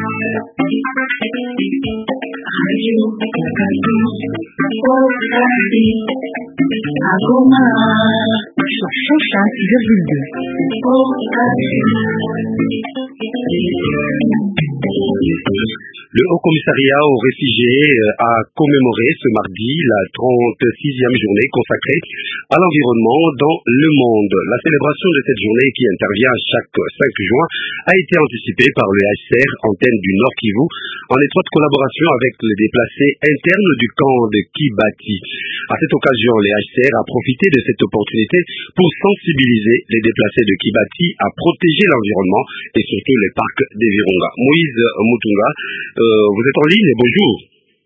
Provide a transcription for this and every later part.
Le Haut Commissariat aux réfugiés a commémoré ce mardi la 36e journée consacrée à l'environnement dans le monde. La célébration de cette journée, qui intervient chaque 5 juin, a été anticipée par le HCR, antenne du Nord Kivu, en étroite collaboration avec les déplacés internes du camp de Kibati. À cette occasion, le HCR a profité de cette opportunité pour sensibiliser les déplacés de Kibati à protéger l'environnement et surtout les parcs des Virunga. Moïse Mutunga, vous êtes en ligne, bonjour.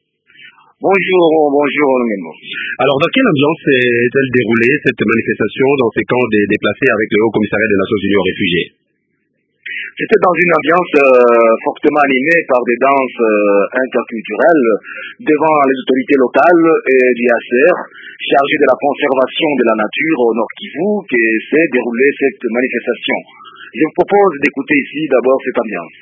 Bonjour Memo. Alors, dans quelle ambiance est-elle déroulée cette manifestation dans ces camps des déplacés avec le Haut Commissariat des Nations Unies aux réfugiés? C'était dans une ambiance fortement animée par des danses interculturelles devant les autorités locales et du HCR chargées de la conservation de la nature au Nord Kivu qui s'est déroulée cette manifestation. Je vous propose d'écouter ici d'abord cette ambiance.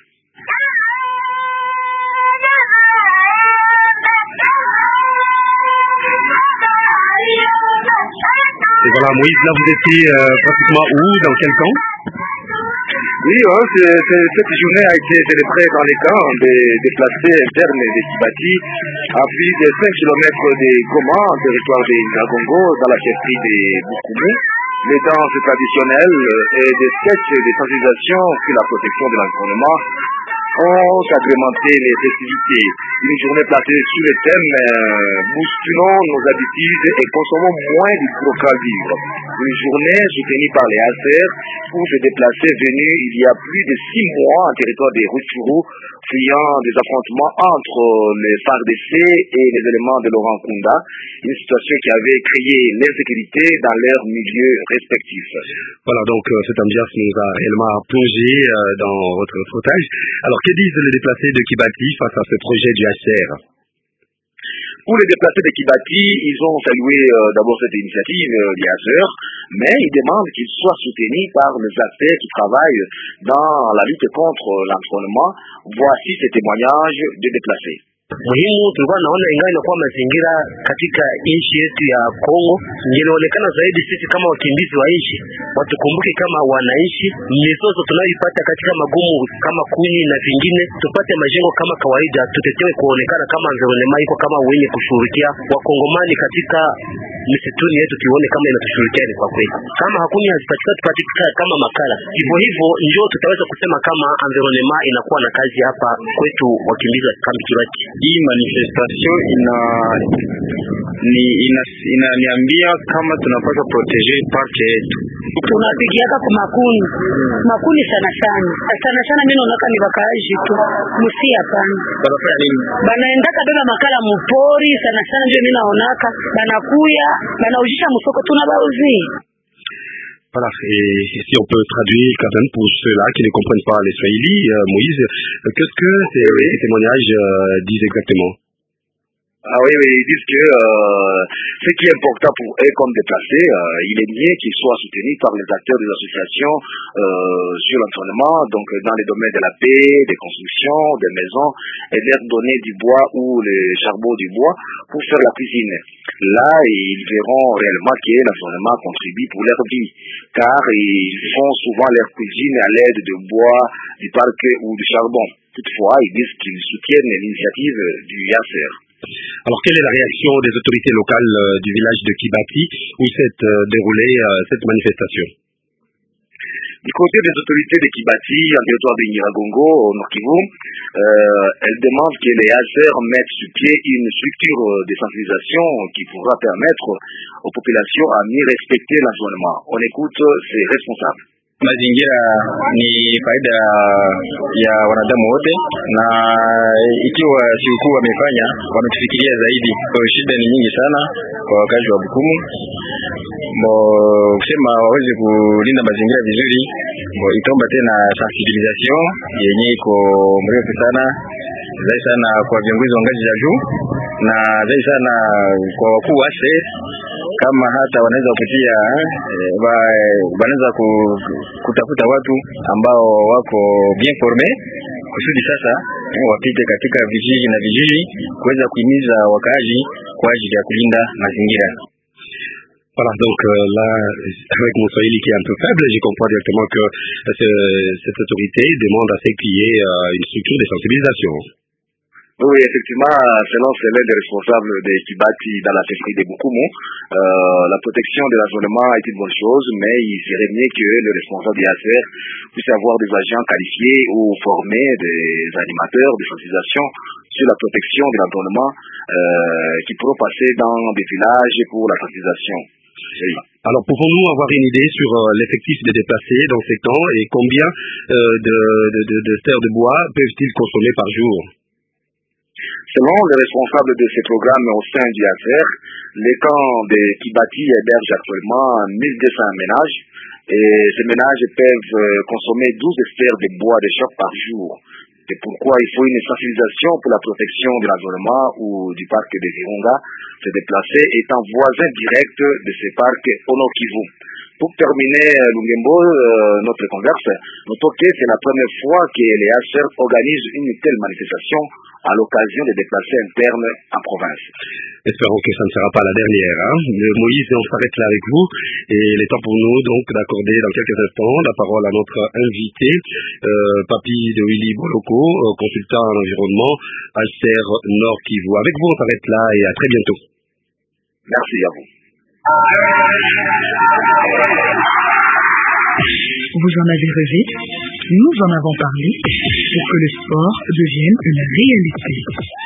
Et voilà, Moïse, là vous étiez pratiquement où, dans quel camp? Oui, cette journée a été célébrée dans les camps des déplacés internes de Kibati, à plus de 5 km de Goma, en territoire de Nyiragongo, dans la chefferie de Bukumu. Les danses traditionnelles et des sketchs de sensibilisation sur la protection de l'environnement ont agrémenté les festivités. Une journée placée sous le thème bousculons nos habitudes et consommons moins du local vivre. Une journée soutenue par les HCR pour se déplacer venus il y a plus de 6 mois en territoire des Rutshuru, fuyant des affrontements entre les FARDC et les éléments de Laurent Kunda, une situation qui avait créé l'insécurité dans leurs milieux respectifs. Voilà, donc cette ambiance nous a réellement plongé dans votre reportage. Alors, que disent les déplacés de Kibati face à ce projet du HCR? Pour les déplacés de Kibati, ils ont salué d'abord cette initiative du HCR, mais ils demandent qu'ils soient soutenus par les acteurs qui travaillent dans la lutte contre l'environnement. Voici ces témoignages de déplacés. Muhimu tulikuwa naona ingawa inakuwa mazingira katika nchi yetu ya Kongo, inaonekana zaidi sisi kama wakimbizi wa nchi watukumbuke kama wananchi, mizozo tunayoipata katika magumu kama kuni na vingine, tupate majengo kama kawaida, tutetewe kuonekana kama environment iko kama wenye kushirikia wakongomani katika misituni yetu, tuone kama inatushirikia kwa kweli. Kama hakuni hazipatikana kama makala, hivyo ndio tutaweza kusema kama environment inakuwa na kazi hapa kwetu wakimbizi wa kambi Kibati. Hii manifestation inaniambia kama tunapaswa proteger park yetu. Tunapigiaka kwa makuni sana mimi naona ni bakaaji tu musi hapana. Banafanya nini? Banaendaka beba makala mpori sana ndio mimi naonaka banakuya banaujisha msoko tunabauzi. Voilà, et si on peut traduire quand même pour ceux-là qui ne comprennent pas les Swahili, Moïse, qu'est-ce que ces témoignages disent exactement? Ah oui, ils disent que ce qui est important pour eux comme déplacés, il est mieux qu'ils soient soutenus par les acteurs des associations sur l'environnement, donc dans les domaines de la paix, des constructions, des maisons, et leur donner du bois ou le charbon du bois pour faire la cuisine. Là, ils verront réellement que l'environnement contribue pour leur vie, car ils font souvent leur cuisine à l'aide de bois, du parc ou du charbon. Toutefois, ils disent qu'ils soutiennent l'initiative du HCR. Alors, quelle est la réaction des autorités locales du village de Kibati où s'est déroulée cette manifestation? Du côté des autorités de Kibati, en territoire de Nyiragongo, au Nord Kivu, elles demandent que les HCR mettent sur pied une structure de sensibilisation qui pourra permettre aux populations à mieux respecter l'environnement. On écoute ces responsables. Mazingira ni faida ya wanadamu wote, na ikiwa sikukuu wamefanya wametufikiria zaidi. Kwa shida ni nyingi sana kwa wakazi wa Bukumu, kusema waweze kulinda mazingira vizuri, itaomba tena sensibilisation yenye iko mrefu sana, zaidi sana kwa viongozi wa ngazi za juu na zaidi sana kwa wakuu wa kama hata wanaweza kupitia wanaweza kutafuta watu ambao wako bien formé kusudi sasa wapite katika vijiji na vijiji kuweza kuhimiza wakaaji kwa ajili ya kulinda mazingira. Voilà, donc là, avec mon swahili qui est un peu faible, je comprends directement que cette autorité demande à ce qu'il y ait une structure de sensibilisation. Oui, effectivement, selon l'un des responsables des Kibati dans la pêcherie de Bukumu, la protection de l'environnement est une bonne chose, mais il serait mieux que le responsable des ACR puisse avoir des agents qualifiés ou formés, des animateurs de sensibilisation sur la protection de l'environnement qui pourront passer dans des villages pour la sensibilisation. Oui. Alors, pouvons-nous avoir une idée sur l'effectif des déplacés dans ces camps et combien de terres de bois peuvent-ils consommer par jour? Selon les responsables de ces programmes au sein du ACR, les camps de Kibati hébergent actuellement 1200 ménages et ces ménages peuvent consommer 12 hectares de bois de choc par jour. C'est pourquoi il faut une sensibilisation pour la protection de l'environnement ou du parc de Virunga, se déplacer étant voisin direct de ces parcs au Nord Kivu. Pour terminer, Lungembo, notre converse, notons que c'est la première fois que les HR organisent une telle manifestation à l'occasion des déplacés internes en province. Espérons que ça ne sera pas la dernière. Moïse, on s'arrête là avec vous et il est temps pour nous donc d'accorder dans quelques instants la parole à notre invité, Papi de Willy Boloko, consultant en environnement, HR Nord Kivu. Avec vous, on s'arrête là et à très bientôt. Merci à vous. Vous en avez rêvé, nous en avons parlé pour que le sport devienne une réalité.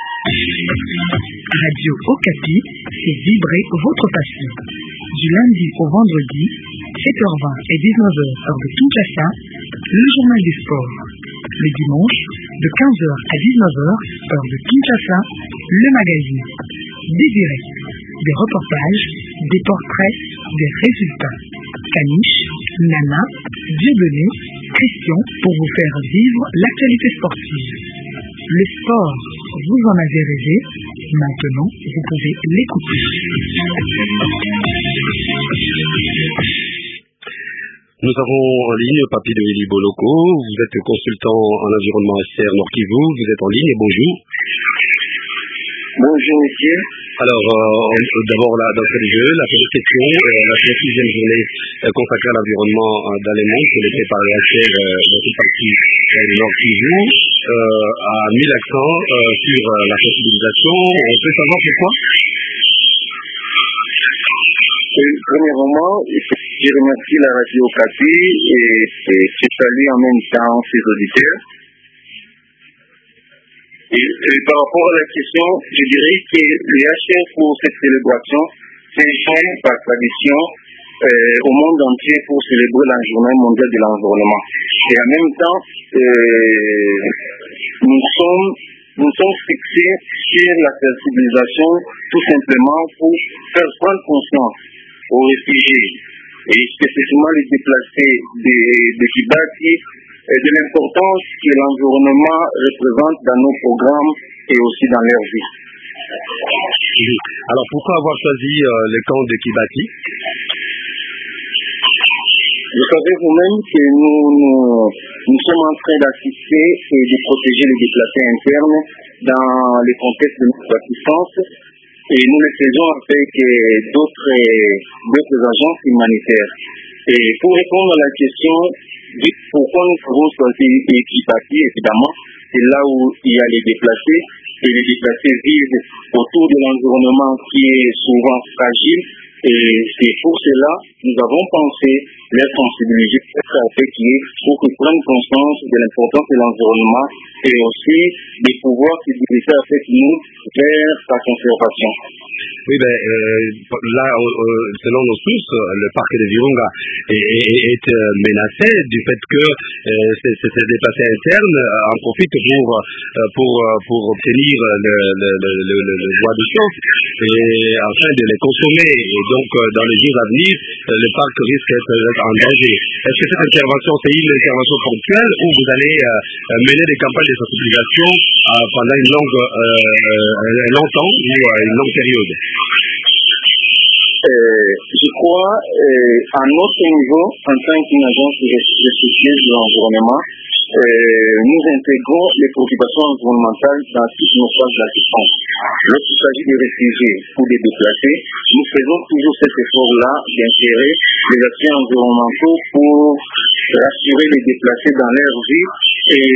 Radio Okapi fait vibrer votre passion. Du lundi au vendredi, 7h20 et 19h heure de Kinshasa, le journal du sport. Le dimanche, de 15h à 19h heure de Kinshasa, le magazine. Des directs, des reportages, des portraits, des résultats. Caniche, Nana, Dieudonné, Christian pour vous faire vivre l'actualité sportive. Le sport, vous en avez rêvé, maintenant vous pouvez l'écouter. Nous avons en ligne Papi de Willy Boloko, vous êtes consultant en environnement HR Nord Kivu, vous êtes en ligne et bonjour. Bonjour monsieur. Alors, d'abord là, d'entrée de jeu, la première question, la 36e journée consacrée à l'environnement dans le monde, qui est faite par les HR dans cette partie du Nord Kivu, a mis l'accent sur la sensibilisation. On peut savoir pourquoi? Premièrement, je remercie la radio Okapi et je salue en même temps ses auditeurs. Et par rapport à la question, je dirais que les HR pour cette célébration s'informent par tradition au monde entier pour célébrer la journée mondiale de l'environnement. Et en même temps, nous sommes fixés sur la sensibilisation tout simplement pour faire prendre conscience aux réfugiés et spécifiquement les déplacés de Kibati et de l'importance que l'environnement représente dans nos programmes et aussi dans leur vie. Alors pourquoi avoir choisi le camp de Kibati? Vous savez vous-même que nous sommes en train d'assister et de protéger les déplacés internes dans le contexte de notre assistance et nous le faisons avec d'autres agences humanitaires. Et pour répondre à la question, pourquoi nous avons choisi Kibati, évidemment, c'est là où il y a les déplacés, et les déplacés vivent autour de l'environnement qui est souvent fragile, et c'est pour cela que nous avons pensé leur sensibiliser pour qu'ils prennent conscience de l'importance de l'environnement et aussi de pouvoir se diriger avec nous vers sa conservation. Oui, là, selon nos sources, le parc de Virunga est menacé du fait que ces déplacés internes en profitent pour obtenir le bois de chauffe et afin de les consommer. Et donc, dans les jours à venir, le parc risque d'être en danger. Est-ce que cette intervention, c'est une intervention ponctuelle ou vous allez mener des campagnes de sensibilisation pendant un long temps ou une longue période? Je crois, à notre niveau, en tant qu'une agence respectueuse de l'environnement, nous intégrons les préoccupations environnementales dans toutes nos phases d'assistance. Lorsqu'il s'agit des réfugiés ou des déplacés, nous faisons toujours cet effort-là d'intégrer les aspects environnementaux pour rassurer les déplacés dans leur vie et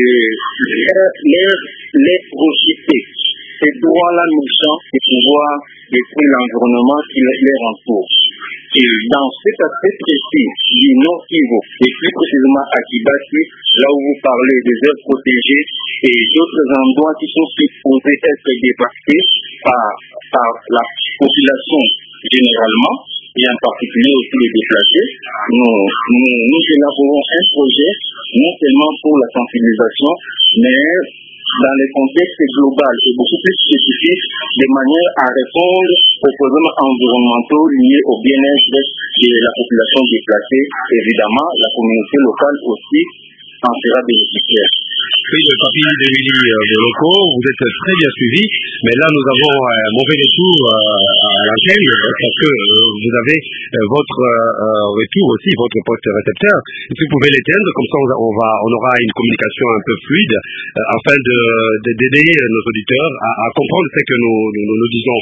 les profiter. C'est droit la mission de pouvoir détruire l'environnement qui les entoure. Et dans cet aspect précis du Nord Kivu, et plus précisément à Kibati, là où vous parlez des aires protégées et d'autres endroits qui sont supposés être dépassés par la population généralement, et en particulier aussi les déplacés, nous élaborons un projet non seulement pour la sensibilisation, mais dans les contextes global et beaucoup plus spécifiques, de manière à répondre aux problèmes environnementaux liés au bien-être de la population déplacée. Évidemment, la communauté locale aussi en sera bénéficiaire. Oui, le papi d'Émilie Boloko, vous êtes très bien suivi, mais là nous avons un mauvais retour à l'antenne parce que vous avez votre retour aussi, votre poste récepteur. Si vous pouvez l'éteindre, comme ça on aura une communication un peu fluide afin d'aider nos auditeurs à comprendre ce que nous disons.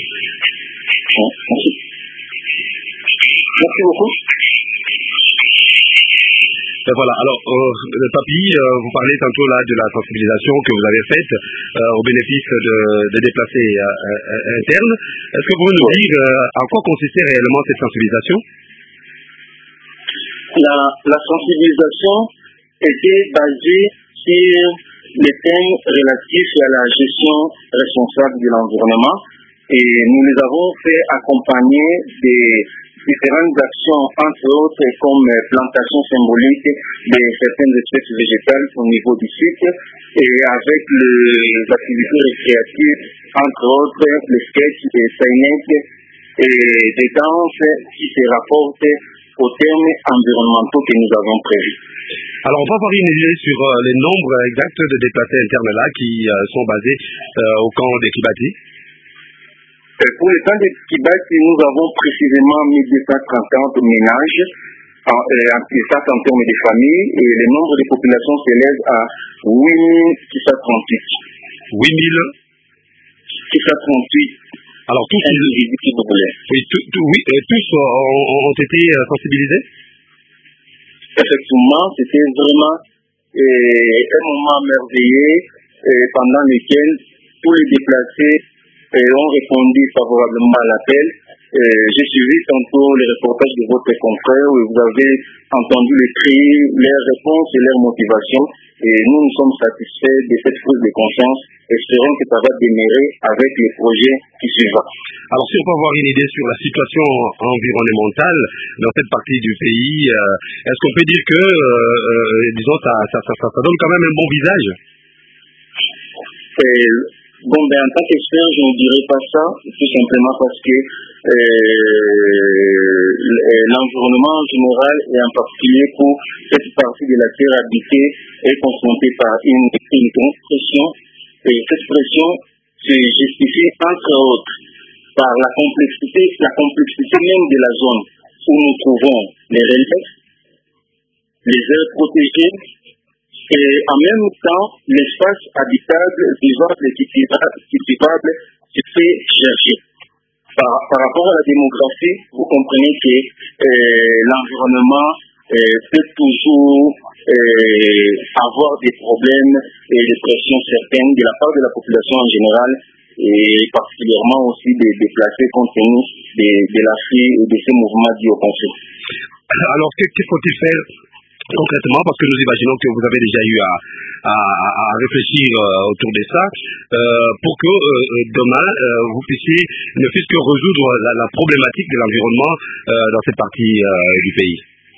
Merci beaucoup. Voilà, alors Papi, vous parlez tantôt là de la sensibilisation que vous avez faite au bénéfice des déplacés internes. Est-ce que vous pouvez nous dire en quoi consistait réellement cette sensibilisation? La sensibilisation était basée sur les thèmes relatifs à la gestion responsable de l'environnement et nous les avons fait accompagner des différentes actions, entre autres comme plantation symbolique de certaines espèces végétales au niveau du site et avec les activités récréatives, entre autres les sketchs, les scénettes et des danses qui se rapportent aux termes environnementaux que nous avons prévus. Alors on peut avoir une idée sur les nombres exacts de déplacés internes là qui sont basés au camp de Kibati? Pour le camp de Kibati, nous avons précisément 1230 ménages, ça en termes de familles, et le nombre de populations s'élève à 8638. 8638. Alors tous individus, si vous voulez. Oui, tous ont été sensibilisés? Effectivement, c'était vraiment un moment merveilleux pendant lequel tous les déplacés ont répondu favorablement à l'appel. J'ai suivi tantôt les reportages de votre confrère où vous avez entendu les cris, leurs réponses et leurs motivations. Et nous sommes satisfaits de cette prise de conscience. Espérons que ça va demeurer avec les projets qui suivent. Alors si on peut avoir une idée sur la situation environnementale dans cette partie du pays, est-ce qu'on peut dire que, disons, ça donne quand même un bon visage? Bon, en tant qu'expert, je ne dirais pas ça, tout simplement parce que l'environnement en général et en particulier pour cette partie de la terre habitée est confrontée par une grande pression. Et cette pression se justifie entre autres par la complexité même de la zone où nous trouvons les reliefs, les aires protégées, et en même temps, l'espace habitable, vivable et cultivable se fait chercher. Par rapport à la démographie, vous comprenez que l'environnement peut toujours avoir des problèmes et des pressions certaines de la part de la population en général et particulièrement aussi des déplacés compte tenu de l'afflux et de ces mouvements dus au conflit. Alors, que faut-il faire concrètement, parce que nous imaginons que vous avez déjà eu à réfléchir autour de ça, pour que demain vous puissiez ne fût-ce que résoudre la problématique de l'environnement dans cette partie du pays?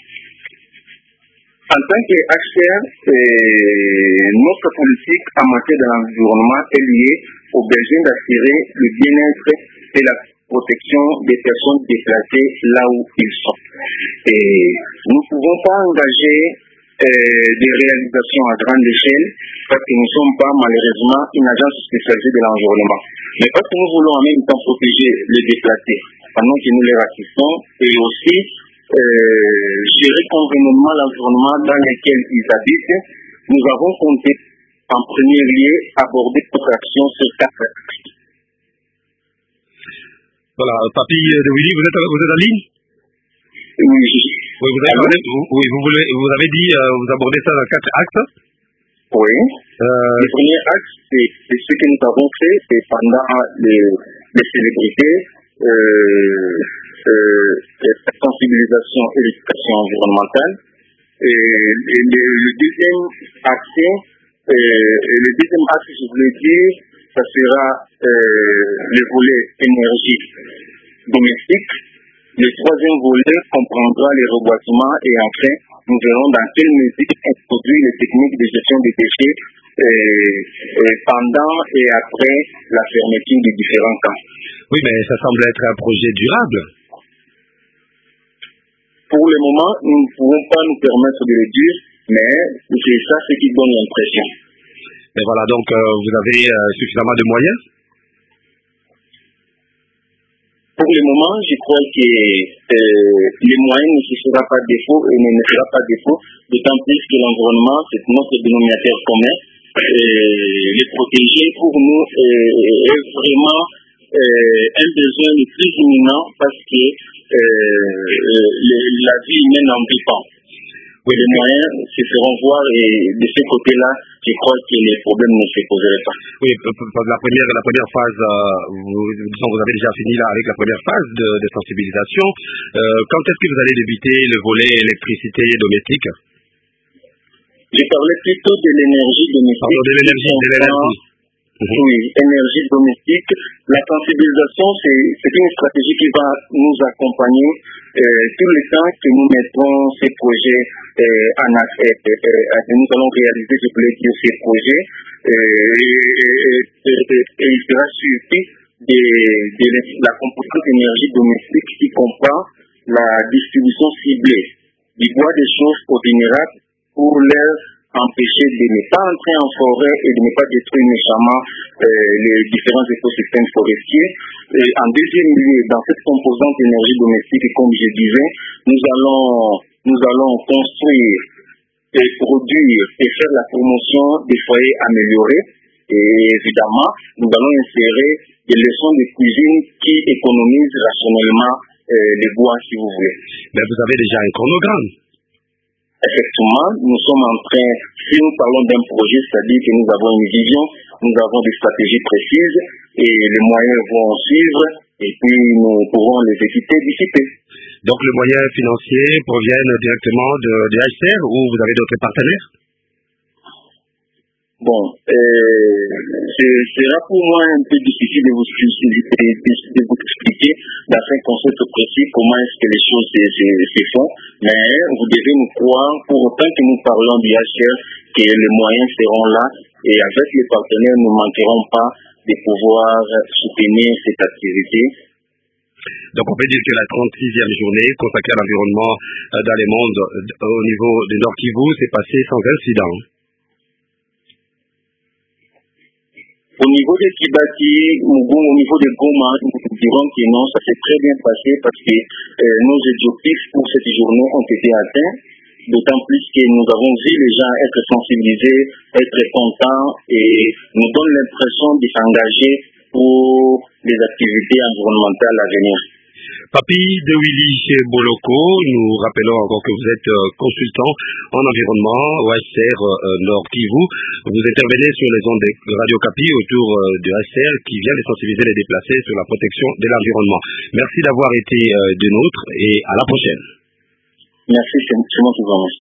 En tant qu'HCR, notre politique en matière de l'environnement est liée au besoin d'assurer le bien-être et la protection des personnes déplacées là où ils sont. Et nous ne pouvons pas engager des réalisations à grande échelle parce que nous ne sommes pas malheureusement une agence spécialisée de l'environnement. Mais parce que nous voulons en même temps protéger les déplacés pendant que nous les assistons et aussi gérer convenablement l'environnement dans lequel ils habitent, nous avons compté en premier lieu aborder notre action sur 4 axes. Voilà, Papi de Willy, vous êtes en ligne? Oui, vous avez dit, vous abordez ça dans 4 axes? Oui. Le premier axe, c'est ce que nous avons fait pendant les célébrités, la sensibilisation et l'éducation environnementale. Et le deuxième axe, je voulais dire, ça sera le volet énergie domestique. Le troisième volet comprendra les reboisements et enfin, nous verrons dans quelle mesure introduire les techniques de gestion des déchets pendant et après la fermeture des différents camps. Oui, mais ça semble être un projet durable. Pour le moment, nous ne pouvons pas nous permettre de le dire, mais c'est ça ce qui donne l'impression. Mais voilà, donc vous avez suffisamment de moyens? Pour le moment, je crois que les moyens ne se fera pas défaut et ne fera pas défaut, d'autant plus que l'environnement, c'est notre dénominateur commun. Les protéger pour nous est vraiment un besoin le plus imminent parce que la vie humaine en dépend. Oui, les moyens se feront voir et de ce côté-là, je crois que les problèmes ne se poseraient pas. Oui, la première phase, vous avez déjà fini là avec la première phase de sensibilisation. Quand est-ce que vous allez débuter le volet électricité domestique? Je parlais plutôt de l'énergie domestique. Pardon, de l'énergie. Oui, énergie domestique. La sensibilisation, c'est une stratégie qui va nous accompagner tout le temps que nous mettrons ces projets nous allons réaliser, je voulais dire, ces projets et il sera suivi de la composante énergie domestique qui comprend la distribution ciblée du bois des choses au vulnérable pour leur empêcher de ne pas entrer en forêt et de ne pas détruire méchamment les différents écosystèmes forestiers. Et en deuxième lieu, dans cette composante énergie domestique, comme je disais, nous allons construire et produire et faire la promotion des foyers améliorés. Et évidemment, nous allons insérer des leçons de cuisine qui économisent rationnellement les bois, si vous voulez. Mais vous avez déjà un chronogramme? Effectivement, nous sommes en train, si nous parlons d'un projet, c'est-à-dire que nous avons une vision, nous avons des stratégies précises et les moyens vont suivre et puis nous pourrons les éviter d'ici peu. Donc les moyens financiers proviennent directement de HCR ou vous avez d'autres partenaires? Bon, sera pour moi un peu difficile de vous expliquer d'afin qu'on soit précis comment est-ce que les choses se font, mais vous devez nous croire pour autant que nous parlons du HCR que les moyens seront là et avec les partenaires nous ne manquerons pas de pouvoir soutenir cette activité. Donc on peut dire que la 36e journée consacrée à l'environnement dans les mondes au niveau du Nord Kivu s'est passée sans incident. Au niveau de Kibati, au niveau de Goma, nous dirons que non, ça s'est très bien passé parce que nos objectifs pour cette journée ont été atteints, d'autant plus que nous avons vu les gens être sensibilisés, être contents et nous donnent l'impression de s'engager pour les activités environnementales à venir. Papi de Willy chez Boloko, nous rappelons encore que vous êtes consultant en environnement au HCR Nord Kivu. Vous intervenez sur les ondes de Radio Kapi autour de HCR qui vient de sensibiliser les déplacés sur la protection de l'environnement. Merci d'avoir été des nôtres et à la prochaine. Merci, c'est moi qui vous remercie.